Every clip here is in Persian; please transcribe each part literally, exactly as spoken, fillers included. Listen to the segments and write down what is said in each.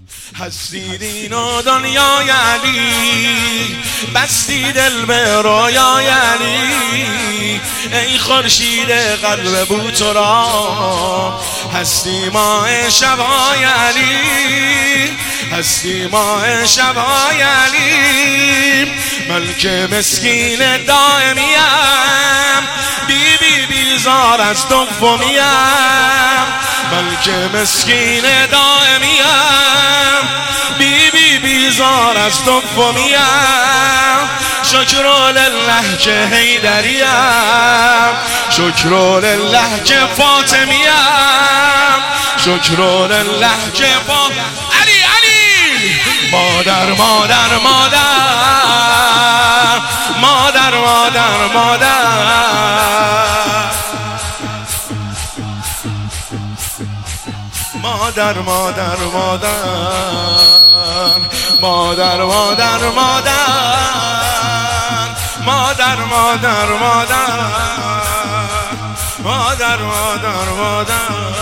هستی دین و دنیای علی، بستی دل به رویای علی. ای خورشید قلب بو تو را، هستی ماه شبای علی، هستی ماه شبای علی. ملک مسکین دائمیم، بی بی بیزار از دومیم. ملک مسکین دائمیم، بی بی بیزار از دومیم. شکر لله که حیدریم، شکر لله که فاطمیم، شکر لله که فاطمیم. علی علی مادر مادر مادر مادر مادر مادر مادر مادر مادر مادر مادر مادر مادر مادر مادر مادر مادر.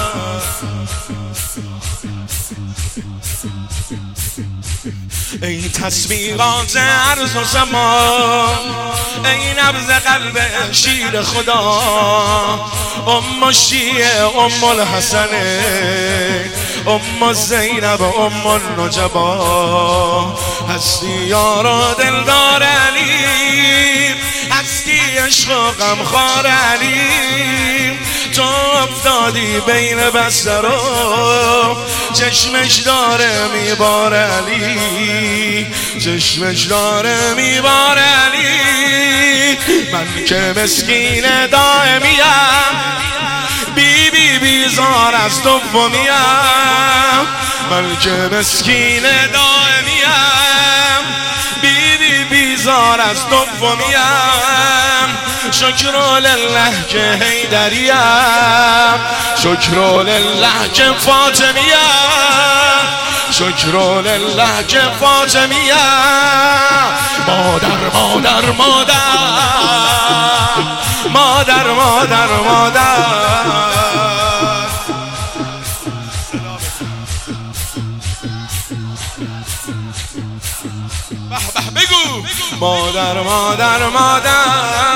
ای تسبیحات عرض و زمان، ای نبض قلب شیر خدا. ام شیعه ام الحسن، ام زینب ام النجبا. هستی یارا دلدار علی، هستی عشق و غمخوار علی. تو افتادی بین بسترو، چشمش داره میبار علی، چشمش داره میبار علی. من که مسکین دائمیم، بی بی بیزار از دومیم. من که مسکین دائمیم، بی بی بیزار از دومیم. شکر لله که حیدریم، شکر لله که فاطمیم، شکر لله که فاطمیم. مادر مادر مادر مادر مادر مادر. بگو مادر مادر مادر.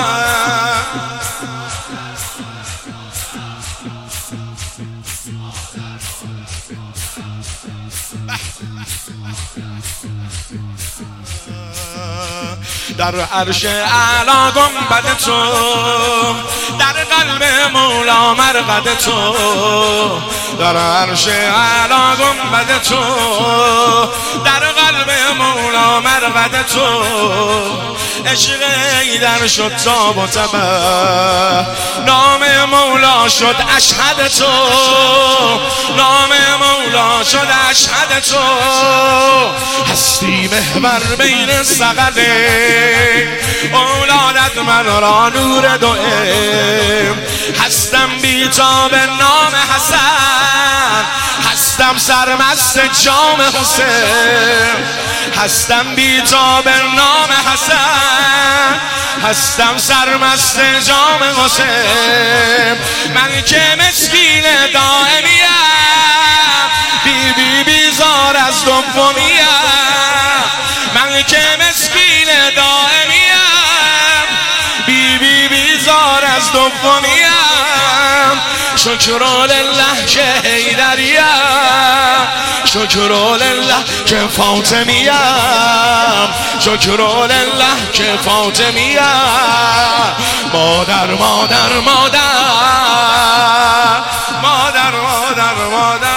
در عرش اعلی گنبد تو، در قلب مولا مرقد تو. در عرش اعلی گنبد تو، در قلب مولا مرقد تو. عشق ایدر شد تاب و تبه، نام مولا شد اشهد تو، نام مولا شد اشهد تو. هستی محور بین سقله، اولادت من را نور دوئه. هستم بیتاب نام حسن، هستم سرمست جام حسین. هستم بیتاب نام حسن، هستم سرمست جام حسین. من که مسکین دائمیم، بی بی بیزار از دومیم. من که مسکین دائمیم، بی بی بیزار از دومیم. شکر لله که حیدریم، شکر لله که فاطمیم، شکر لله که فاطمیم. مادر مادر مادر مادر مادر مادر